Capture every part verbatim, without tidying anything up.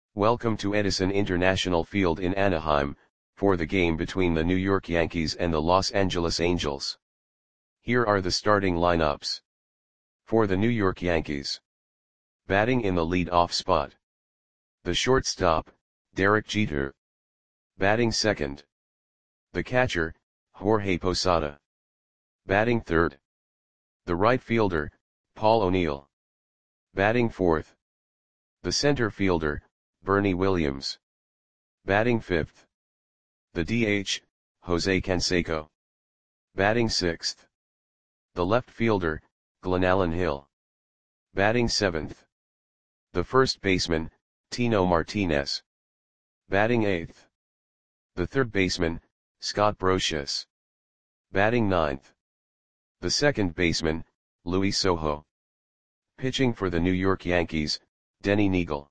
Welcome to Edison International Field in Anaheim, for the game between the New York Yankees and the Los Angeles Angels. Here are the starting lineups. For the New York Yankees. Batting in the lead-off spot. The shortstop, Derek Jeter. Batting second. The catcher, Jorge Posada. Batting third. The right fielder, Paul O'Neill. Batting fourth. The center fielder, Bernie Williams. Batting fifth. The D H, Jose Canseco. Batting sixth. The left fielder, Glenallen Hill. Batting seventh. The first baseman, Tino Martinez. Batting eighth. The third baseman, Scott Brosius. Batting ninth. The second baseman, Luis Sojo. Pitching for the New York Yankees, Denny Neagle.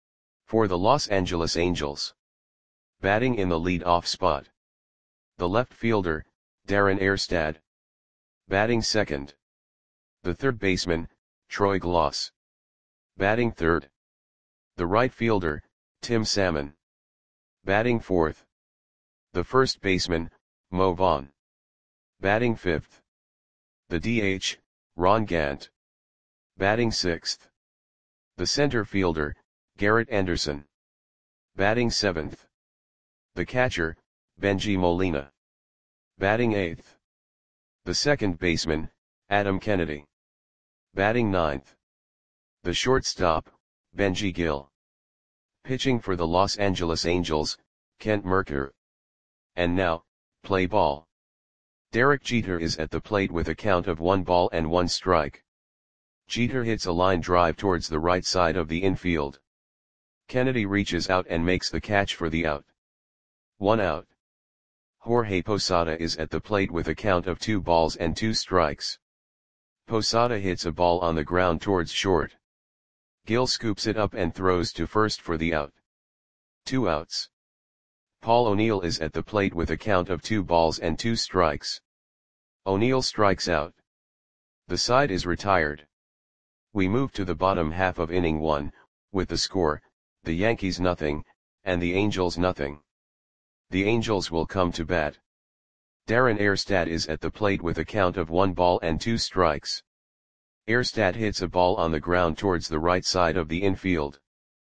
For the Los Angeles Angels. Batting in the lead-off spot. The left fielder, Darren Erstad. Batting second. The third baseman, Troy Glaus. Batting third. The right fielder, Tim Salmon. Batting fourth. The first baseman, Mo Vaughn. Batting fifth. The D H, Ron Gant. Batting sixth. The center fielder, Garrett Anderson. Batting seventh. The catcher, Bengie Molina. Batting eighth. The second baseman, Adam Kennedy. Batting ninth. The shortstop, Benji Gill. Pitching for the Los Angeles Angels, Kent Mercker. And now, play ball. Derek Jeter is at the plate with a count of one ball and one strike. Jeter hits a line drive towards the right side of the infield. Kennedy reaches out and makes the catch for the out. One out. Jorge Posada is at the plate with a count of two balls and two strikes. Posada hits a ball on the ground towards short. Gill scoops it up and throws to first for the out. Two outs. Paul O'Neill is at the plate with a count of two balls and two strikes. O'Neill strikes out. The side is retired. We move to the bottom half of inning one, with the score, the Yankees nothing, and the Angels nothing. The Angels will come to bat. Darren Erstad is at the plate with a count of one ball and two strikes. Erstad hits a ball on the ground towards the right side of the infield.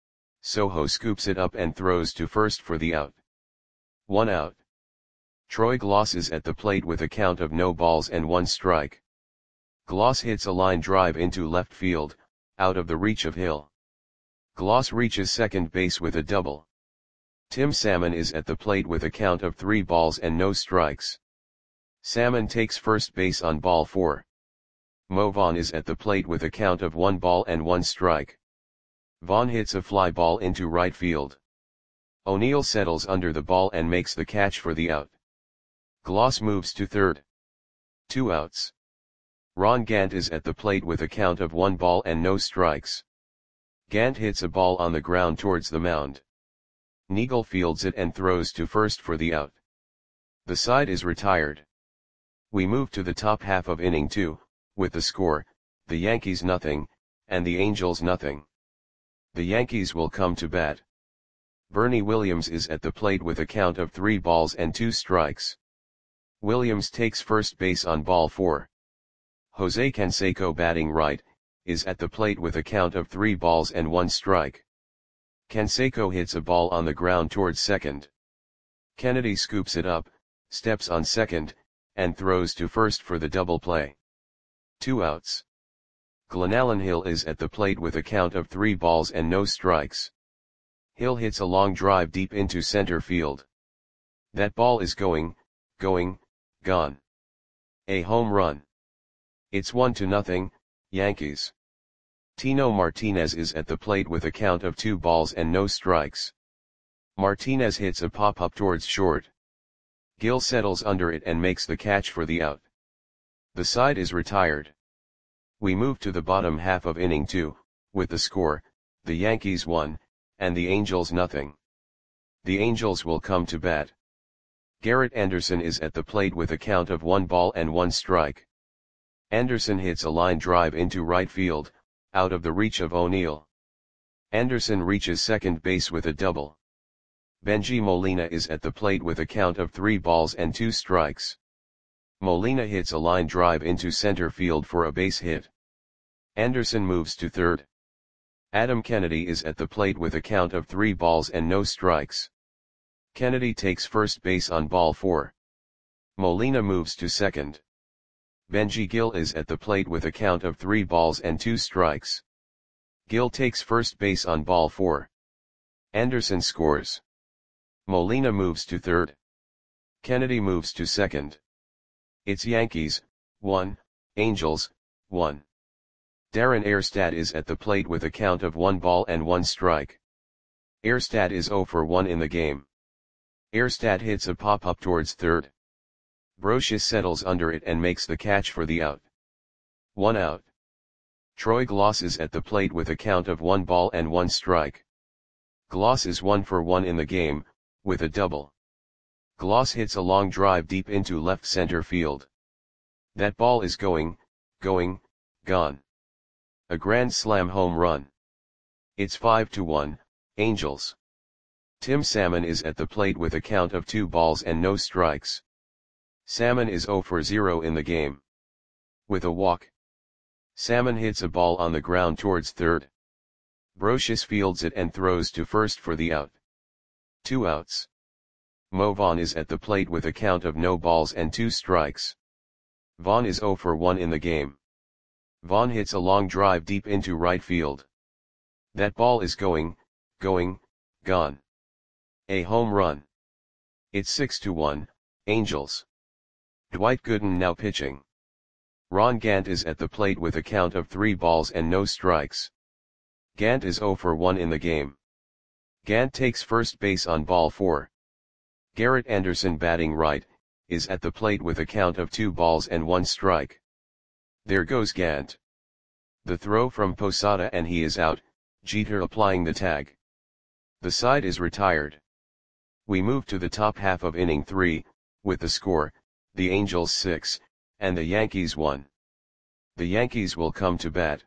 Sojo scoops it up and throws to first for the out. One out. Troy Glaus is at the plate with a count of no balls and one strike. Glaus hits a line drive into left field, out of the reach of Hill. Glaus reaches second base with a double. Tim Salmon is at the plate with a count of three balls and no strikes. Salmon takes first base on ball four. Mo Vaughn is at the plate with a count of one ball and one strike. Vaughn hits a fly ball into right field. O'Neill settles under the ball and makes the catch for the out. Glaus moves to third. Two outs. Ron Gant is at the plate with a count of one ball and no strikes. Gant hits a ball on the ground towards the mound. Neagle fields it and throws to first for the out. The side is retired. We move to the top half of inning two, with the score, the Yankees nothing, and the Angels nothing. The Yankees will come to bat. Bernie Williams is at the plate with a count of three balls and two strikes. Williams takes first base on ball four. Jose Canseco, batting right, is at the plate with a count of three balls and one strike. Canseco hits a ball on the ground towards second. Kennedy scoops it up, steps on second, and throws to first for the double play. Two outs. Glenallen Hill is at the plate with a count of three balls and no strikes. Hill hits a long drive deep into center field. That ball is going, going, gone. A home run. It's one to nothing, Yankees. Tino Martinez is at the plate with a count of two balls and no strikes. Martinez hits a pop-up towards short. Gill settles under it and makes the catch for the out. The side is retired. We move to the bottom half of inning two, with the score, the Yankees one, and the Angels nothing. The Angels will come to bat. Garrett Anderson is at the plate with a count of one ball and one strike. Anderson hits a line drive into right field, out of the reach of O'Neill. Anderson reaches second base with a double. Bengie Molina is at the plate with a count of three balls and two strikes. Molina hits a line drive into center field for a base hit. Anderson moves to third. Adam Kennedy is at the plate with a count of three balls and no strikes. Kennedy takes first base on ball four. Molina moves to second. Benji Gil is at the plate with a count of three balls and two strikes. Gil takes first base on ball four. Anderson scores. Molina moves to third. Kennedy moves to second. It's Yankees, one, Angels, one. Darren Erstad is at the plate with a count of one ball and one strike. Erstad is zero for one in the game. Erstad hits a pop-up towards third. Brosius settles under it and makes the catch for the out. One out. Troy Gloss is at the plate with a count of one ball and one strike. Gloss is one for one in the game, with a double. Gloss hits a long drive deep into left center field. That ball is going, going, gone. A grand slam home run. It's five to one, Angels. Tim Salmon is at the plate with a count of two balls and no strikes. Salmon is zero for zero in the game. With a walk. Salmon hits a ball on the ground towards third. Brosius fields it and throws to first for the out. Two outs. Mo Vaughn is at the plate with a count of no balls and two strikes. Vaughn is zero for one in the game. Vaughn hits a long drive deep into right field. That ball is going, going, gone. A home run. It's six to one, Angels. Dwight Gooden now pitching. Ron Gant is at the plate with a count of three balls and no strikes. Gant is zero for one in the game. Gant takes first base on ball four. Garrett Anderson, batting right, is at the plate with a count of two balls and one strike. There goes Gant. The throw from Posada and he is out, Jeter applying the tag. The side is retired. We move to the top half of inning three, with the score, the Angels six, and the Yankees one. The Yankees will come to bat.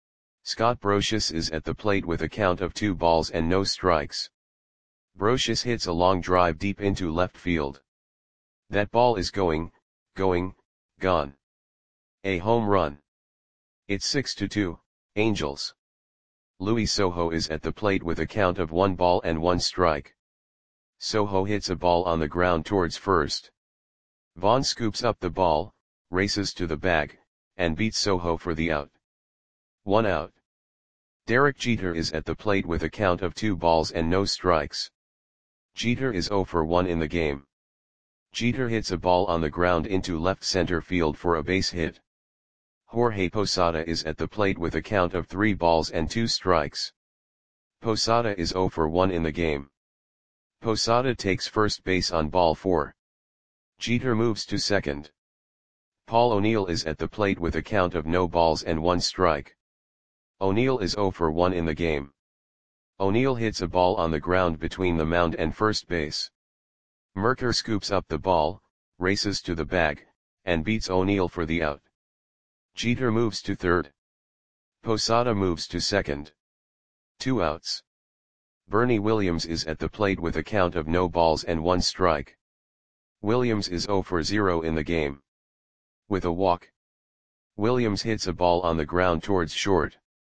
Scott Brosius is at the plate with a count of two balls and no strikes. Brosius hits a long drive deep into left field. That ball is going, going, gone. A home run. It's six to two, Angels. Luis Sojo is at the plate with a count of one ball and one strike. Sojo hits a ball on the ground towards first. Vaughn scoops up the ball, races to the bag, and beats Sojo for the out. One out. Derek Jeter is at the plate with a count of two balls and no strikes. Jeter is zero for one in the game. Jeter hits a ball on the ground into left center field for a base hit. Jorge Posada is at the plate with a count of three balls and two strikes. Posada is zero for one in the game. Posada takes first base on ball four. Jeter moves to second. Paul O'Neill is at the plate with a count of no balls and one strike. O'Neill is zero for one in the game. O'Neill hits a ball on the ground between the mound and first base. Merker scoops up the ball, races to the bag, and beats O'Neill for the out. Jeter moves to third. Posada moves to second. Two outs. Bernie Williams is at the plate with a count of no balls and one strike. Williams is zero for zero in the game. With a walk. Williams hits a ball on the ground towards short.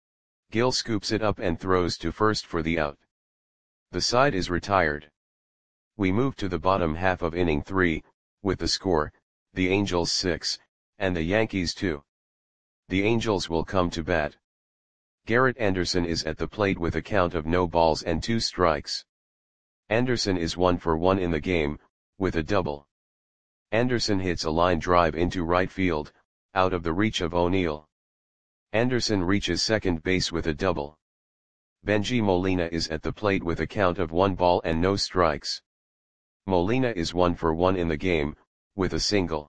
Gil scoops it up and throws to first for the out. The side is retired. We move to the bottom half of inning three, with the score, the Angels six, and the Yankees two. The Angels will come to bat. Garrett Anderson is at the plate with a count of no balls and two strikes. Anderson is one for one in the game, with a double. Anderson hits a line drive into right field, out of the reach of O'Neill. Anderson reaches second base with a double. Bengie Molina is at the plate with a count of one ball and no strikes. Molina is one for one in the game, with a single.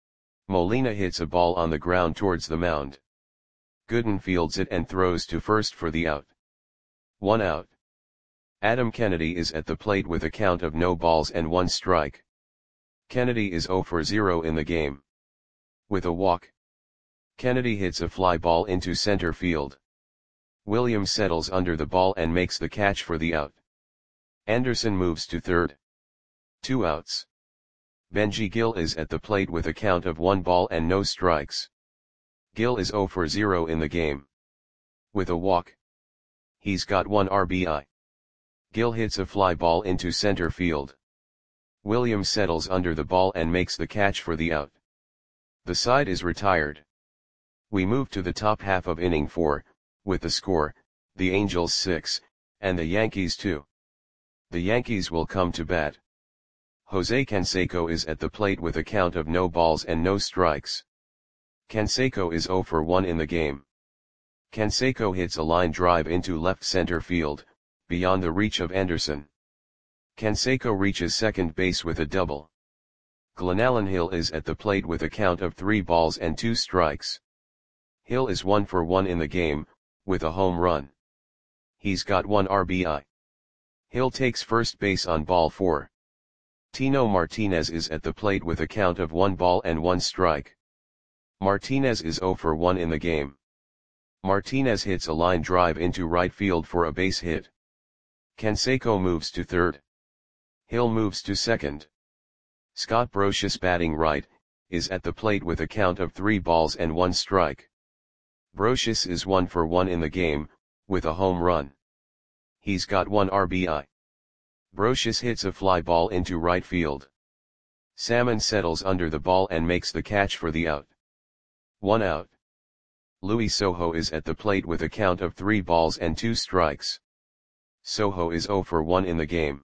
Molina hits a ball on the ground towards the mound. Gooden fields it and throws to first for the out. One out. Adam Kennedy is at the plate with a count of no balls and one strike. Kennedy is zero for zero in the game. With a walk. Kennedy hits a fly ball into center field. Williams settles under the ball and makes the catch for the out. Anderson moves to third. Two outs. Benji Gil is at the plate with a count of one ball and no strikes. Gil is zero for zero in the game. With a walk. He's got one R B I. Gil hits a fly ball into center field. Williams settles under the ball and makes the catch for the out. The side is retired. We move to the top half of inning four, with the score, the Angels six, and the Yankees two. The Yankees will come to bat. Jose Canseco is at the plate with a count of no balls and no strikes. Canseco is zero for one in the game. Canseco hits a line drive into left center field, beyond the reach of Anderson. Canseco reaches second base with a double. Glenallen Hill is at the plate with a count of three balls and two strikes. Hill is one for one in the game, with a home run. He's got one R B I. Hill takes first base on ball four. Tino Martinez is at the plate with a count of one ball and one strike. Martinez is zero for one in the game. Martinez hits a line drive into right field for a base hit. Canseco moves to third. Hill moves to second. Scott Brosius, batting right, is at the plate with a count of three balls and one strike. Brosius is one for one in the game, with a home run. He's got one R B I. Brosius hits a fly ball into right field. Salmon settles under the ball and makes the catch for the out. One out. Luis Sojo is at the plate with a count of three balls and two strikes. Sojo is zero for one in the game.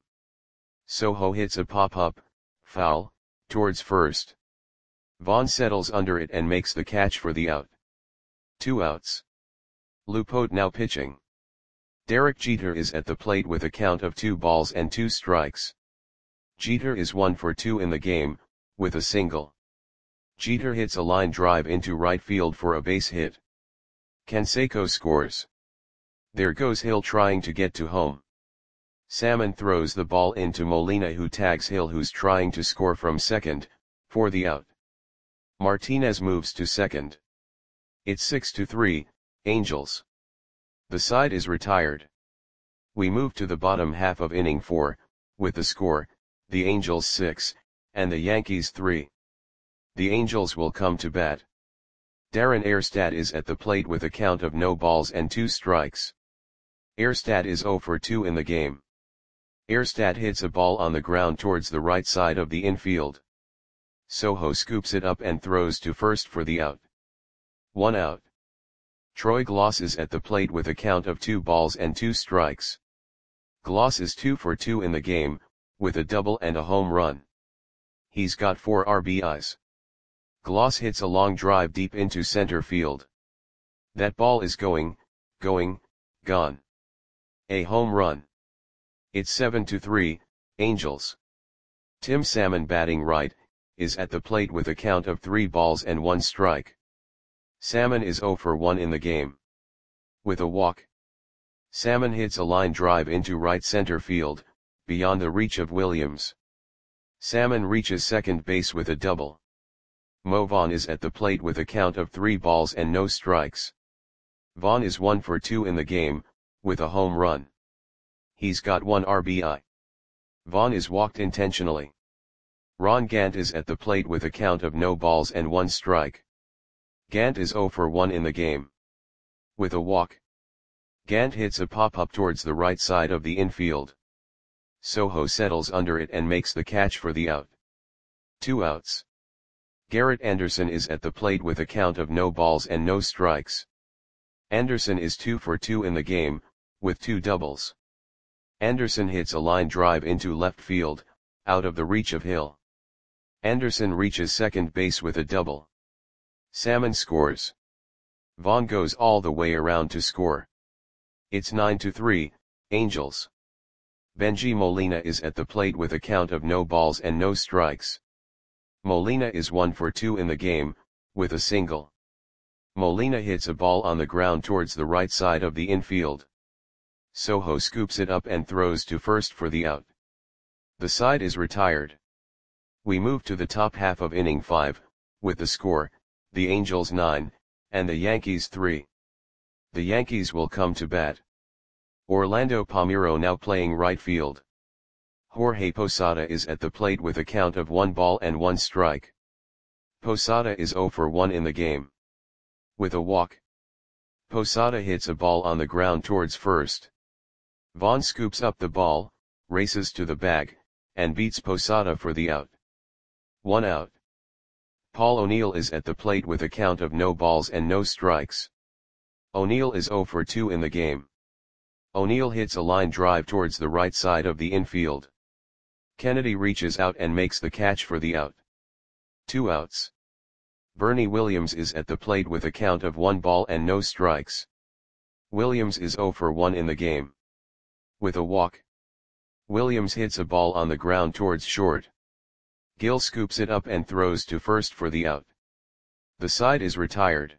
Sojo hits a pop-up, foul, towards first. Vaughn settles under it and makes the catch for the out. Two outs. Lupote now pitching. Derek Jeter is at the plate with a count of two balls and two strikes. Jeter is one for two in the game, with a single. Jeter hits a line drive into right field for a base hit. Canseco scores. There goes Hill trying to get to home. Salmon throws the ball into Molina, who tags Hill, who's trying to score from second, for the out. Martinez moves to second. It's six to three, Angels. The side is retired. We move to the bottom half of inning four, with the score, the Angels six, and the Yankees three. The Angels will come to bat. Darren Erstad is at the plate with a count of no balls and two strikes. Erstad is zero for two in the game. Erstad hits a ball on the ground towards the right side of the infield. Sojo scoops it up and throws to first for the out. One out. Troy Gloss is at the plate with a count of two balls and two strikes. Gloss is two for two in the game, with a double and a home run. He's got four R B Is. Gloss hits a long drive deep into center field. That ball is going, going, gone. A home run. It's seven to three, Angels. Tim Salmon, batting right, is at the plate with a count of three balls and one strike. Salmon is zero for one in the game. With a walk. Salmon hits a line drive into right center field, beyond the reach of Williams. Salmon reaches second base with a double. Mo Vaughn is at the plate with a count of three balls and no strikes. Vaughn is one for two in the game, with a home run. He's got one R B I. Vaughn is walked intentionally. Ron Gant is at the plate with a count of no balls and one strike. Gant is zero for one in the game. With a walk. Gant hits a pop-up towards the right side of the infield. Sojo settles under it and makes the catch for the out. Two outs. Garrett Anderson is at the plate with a count of no balls and no strikes. Anderson is two for two in the game, with two doubles. Anderson hits a line drive into left field, out of the reach of Hill. Anderson reaches second base with a double. Salmon scores. Vaughn goes all the way around to score. It's nine to three, Angels. Benji Molina is at the plate with a count of no balls and no strikes. Molina is one for two in the game, with a single. Molina hits a ball on the ground towards the right side of the infield. Sojo scoops it up and throws to first for the out. The side is retired. We move to the top half of inning five, with the score, the Angels nine, and the Yankees three. The Yankees will come to bat. Orlando Palmeiro now playing right field. Jorge Posada is at the plate with a count of one ball and one strike. Posada is zero for one in the game. With a walk, Posada hits a ball on the ground towards first. Vaughn scoops up the ball, races to the bag, and beats Posada for the out. One out. Paul O'Neill is at the plate with a count of no balls and no strikes. O'Neill is zero for two in the game. O'Neill hits a line drive towards the right side of the infield. Kennedy reaches out and makes the catch for the out. Two outs. Bernie Williams is at the plate with a count of one ball and no strikes. Williams is zero for one in the game. With a walk, Williams hits a ball on the ground towards short. Gill scoops it up and throws to first for the out. The side is retired.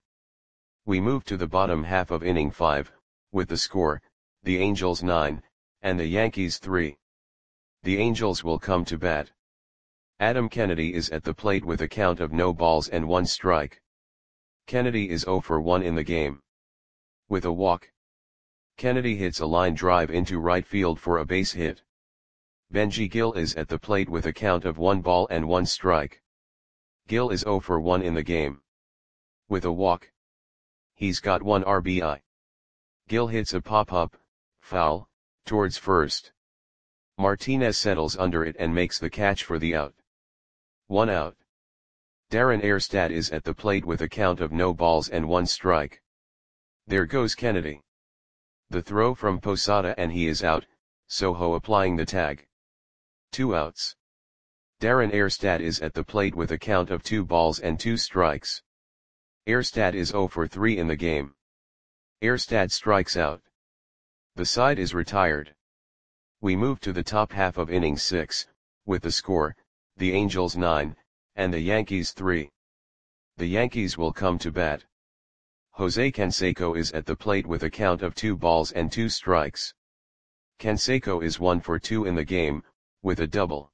We move to the bottom half of inning five, with the score, the Angels nine, and the Yankees three. The Angels will come to bat. Adam Kennedy is at the plate with a count of no balls and one strike. Kennedy is zero for one in the game. With a walk, Kennedy hits a line drive into right field for a base hit. Benji Gill is at the plate with a count of one ball and one strike. Gill is zero for one in the game. With a walk, he's got one R B I. Gill hits a pop-up, foul, towards first. Martinez settles under it and makes the catch for the out. One out. Darren Erstad is at the plate with a count of no balls and one strike. There goes Kennedy. The throw from Posada and he is out, Soho applying the tag. Two outs. Darren Erstad is at the plate with a count of two balls and two strikes. Erstad is zero for three in the game. Erstad strikes out. The side is retired. We move to the top half of inning six, with the score, the Angels nine, and the Yankees three. The Yankees will come to bat. Jose Canseco is at the plate with a count of two balls and two strikes. Canseco is one for two in the game, with a double.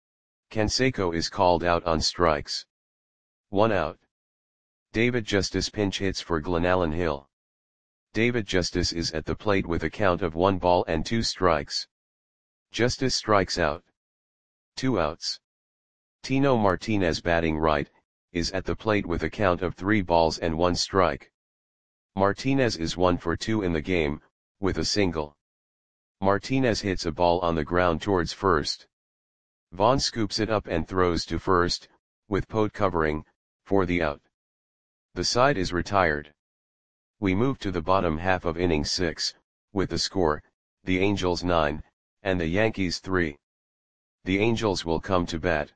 Canseco is called out on strikes. One out. David Justice pinch hits for Glenallen Hill. David Justice is at the plate with a count of one ball and two strikes. Justice strikes out. Two outs. Tino Martinez batting right, is at the plate with a count of three balls and one strike. Martinez is one for two in the game, with a single. Martinez hits a ball on the ground towards first. Vaughn scoops it up and throws to first, with Pote covering, for the out. The side is retired. We move to the bottom half of inning six, with the score, the Angels nine, and the Yankees three. The Angels will come to bat.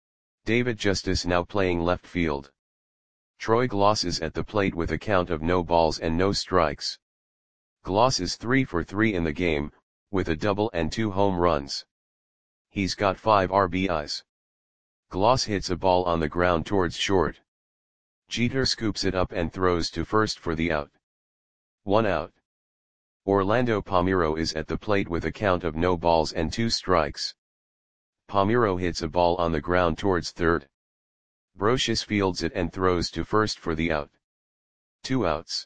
David Justice now playing left field. Troy Gloss is at the plate with a count of no balls and no strikes. Gloss is three for three in the game, with a double and two home runs. He's got five R B Is. Gloss hits a ball on the ground towards short. Jeter scoops it up and throws to first for the out. One out. Orlando Palmeiro is at the plate with a count of no balls and two strikes. Palmeiro hits a ball on the ground towards third. Brocious fields it and throws to first for the out. Two outs.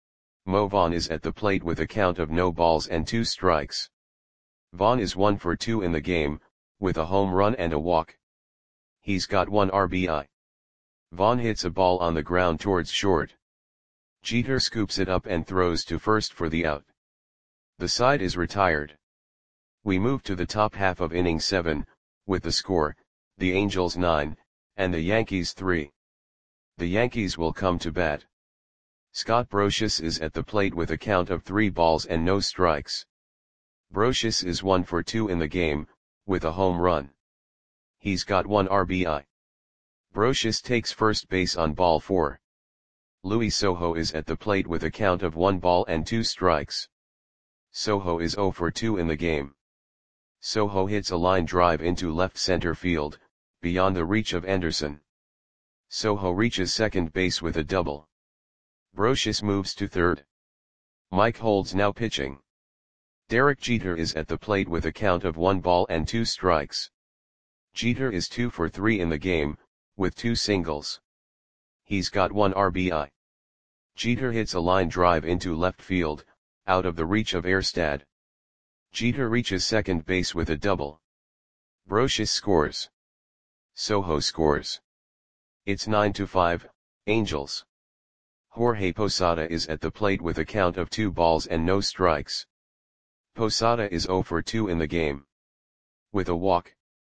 Mo Vaughn is at the plate with a count of no balls and two strikes. Vaughn is one for two in the game, with a home run and a walk. He's got one R B I. Vaughn hits a ball on the ground towards short. Jeter scoops it up and throws to first for the out. The side is retired. We move to the top half of inning seven, with the score, the Angels nine, and the Yankees three. The Yankees will come to bat. Scott Brocious is at the plate with a count of three balls and no strikes. Brocious is one for two in the game, with a home run. He's got one R B I. Brocious takes first base on ball four. Luis Sojo is at the plate with a count of one ball and two strikes. Sojo is zero for two in the game. Sojo hits a line drive into left center field, beyond the reach of Anderson. Sojo reaches second base with a double. Brocious moves to third. Mike Holds now pitching. Derek Jeter is at the plate with a count of one ball and two strikes. Jeter is two for three in the game, with two singles. He's got one R B I. Jeter hits a line drive into left field, out of the reach of Erstad. Jeter reaches second base with a double. Brosius scores. Sojo scores. It's nine to five, Angels. Jorge Posada is at the plate with a count of two balls and no strikes. Posada is zero for two in the game. With a walk.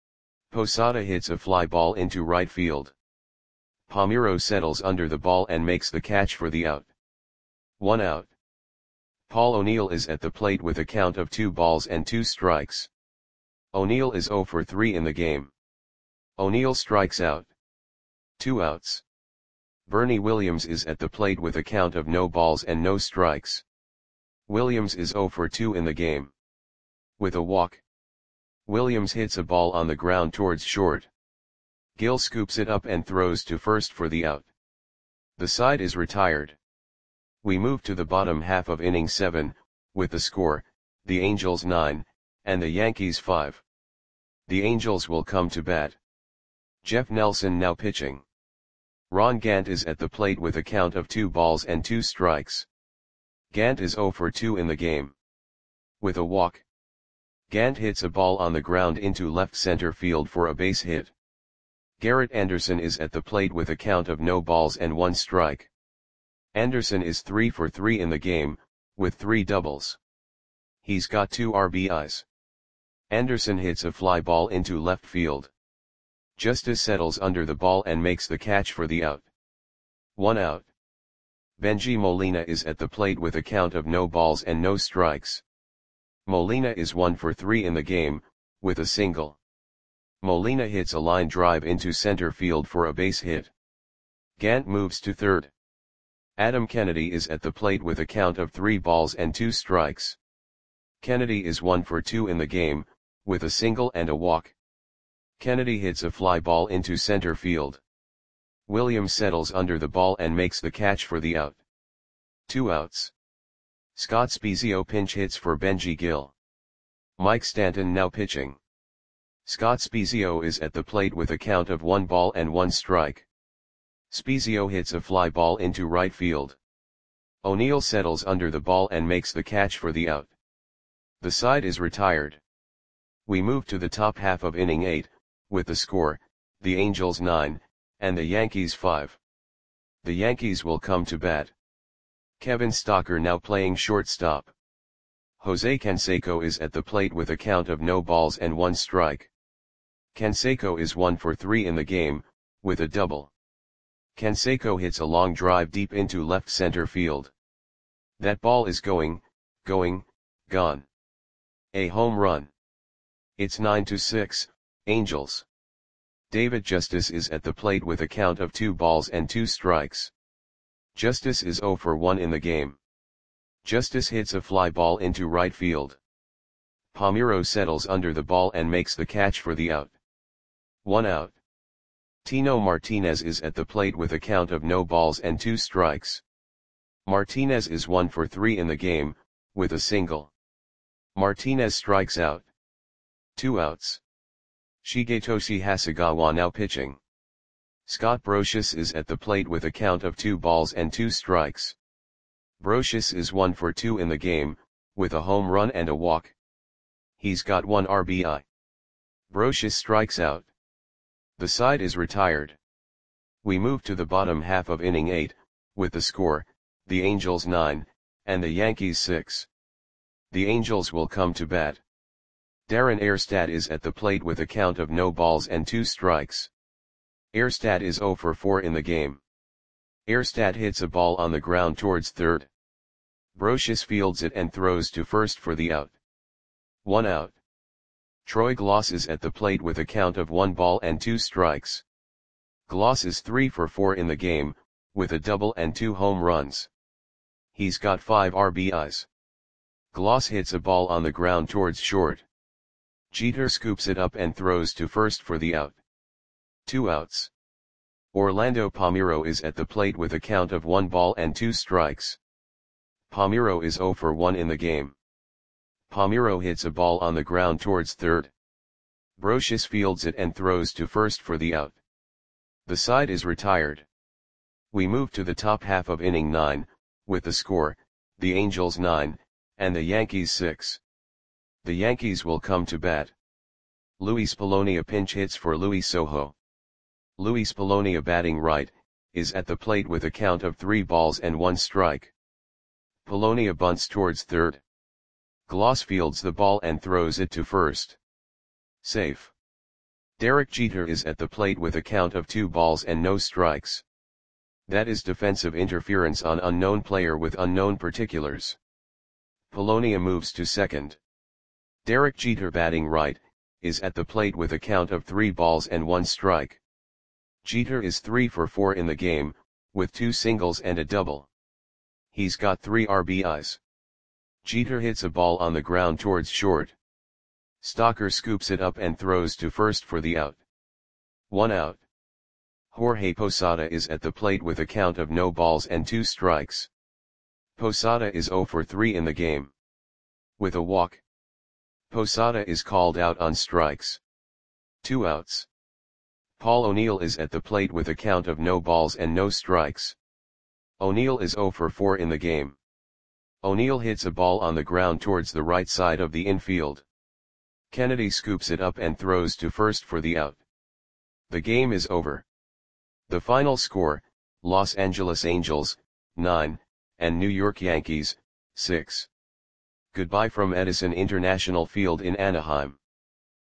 Posada hits a fly ball into right field. Palmeiro settles under the ball and makes the catch for the out. One out. Paul O'Neill is at the plate with a count of two balls and two strikes. O'Neill is zero for three in the game. O'Neill strikes out. Two outs. Bernie Williams is at the plate with a count of no balls and no strikes. Williams is zero for two in the game. With a walk. Williams hits a ball on the ground towards short. Gill scoops it up and throws to first for the out. The side is retired. We move to the bottom half of inning seven, with the score, the Angels nine, and the Yankees five. The Angels will come to bat. Jeff Nelson now pitching. Ron Gant is at the plate with a count of two balls and two strikes. Gant is zero for two in the game. With a walk. Gant hits a ball on the ground into left center field for a base hit. Garrett Anderson is at the plate with a count of no balls and one strike. Anderson is three for three in the game, with three doubles. He's got two R B Is. Anderson hits a fly ball into left field. Justice settles under the ball and makes the catch for the out. One out. Benji Molina is at the plate with a count of no balls and no strikes. Molina is one for three in the game, with a single. Molina hits a line drive into center field for a base hit. Gant moves to third. Adam Kennedy is at the plate with a count of three balls and two strikes. Kennedy is one for two in the game, with a single and a walk. Kennedy hits a fly ball into center field. Williams settles under the ball and makes the catch for the out. Two outs. Scott Spiezio pinch hits for Benji Gill. Mike Stanton now pitching. Scott Spiezio is at the plate with a count of one ball and one strike. Spiezio hits a fly ball into right field. O'Neill settles under the ball and makes the catch for the out. The side is retired. We move to the top half of inning eight, with the score, the Angels nine, and the Yankees five. The Yankees will come to bat. Kevin Stocker now playing shortstop. Jose Canseco is at the plate with a count of no balls and one strike. Canseco is one for three in the game, with a double. Canseco hits a long drive deep into left center field. That ball is going, going, gone. A home run. It's nine to six, Angels. David Justice is at the plate with a count of two balls and two strikes. Justice is zero for one in the game. Justice hits a fly ball into right field. Palmeiro settles under the ball and makes the catch for the out. One out. Tino Martinez is at the plate with a count of no balls and two strikes. Martinez is one for three in the game, with a single. Martinez strikes out. Two outs. Shigetoshi Hasegawa now pitching. Scott Brosius is at the plate with a count of two balls and two strikes. Brosius is one for two in the game, with a home run and a walk. He's got one R B I. Brosius strikes out. The side is retired. We move to the bottom half of inning eight, with the score, the Angels nine, and the Yankees six. The Angels will come to bat. Darren Erstad is at the plate with a count of no balls and two strikes. Erstad is zero for four in the game. Erstad hits a ball on the ground towards third. Brosius fields it and throws to first for the out. One out. Troy Gloss is at the plate with a count of one ball and two strikes. Gloss is three for four in the game, with a double and two home runs. He's got five R B Is. Gloss hits a ball on the ground towards short. Jeter scoops it up and throws to first for the out. Two outs. Orlando Palmeiro is at the plate with a count of one ball and two strikes. Palmeiro is zero for one in the game. Palmeiro hits a ball on the ground towards third. Brosius fields it and throws to first for the out. The side is retired. We move to the top half of inning nine, with the score, the Angels nine, and the Yankees six. The Yankees will come to bat. Luis Polonia pinch hits for Luis Sojo. Luis Polonia batting right, is at the plate with a count of three balls and one strike. Polonia bunts towards third. Gloss fields the ball and throws it to first. Safe. Derek Jeter is at the plate with a count of two balls and no strikes. That is defensive interference on unknown player with unknown particulars. Polonia moves to second. Derek Jeter batting right, is at the plate with a count of three balls and one strike. Jeter is three for four in the game, with two singles and a double. He's got three R B Is. Jeter hits a ball on the ground towards short. Stalker scoops it up and throws to first for the out. One out. Jorge Posada is at the plate with a count of no balls and two strikes. Posada is zero for three in the game. With a walk. Posada is called out on strikes. Two outs. Paul O'Neill is at the plate with a count of no balls and no strikes. O'Neill is zero for four in the game. O'Neill hits a ball on the ground towards the right side of the infield. Kennedy scoops it up and throws to first for the out. The game is over. The final score, Los Angeles Angels, nine, and New York Yankees, six. Goodbye from Edison International Field in Anaheim.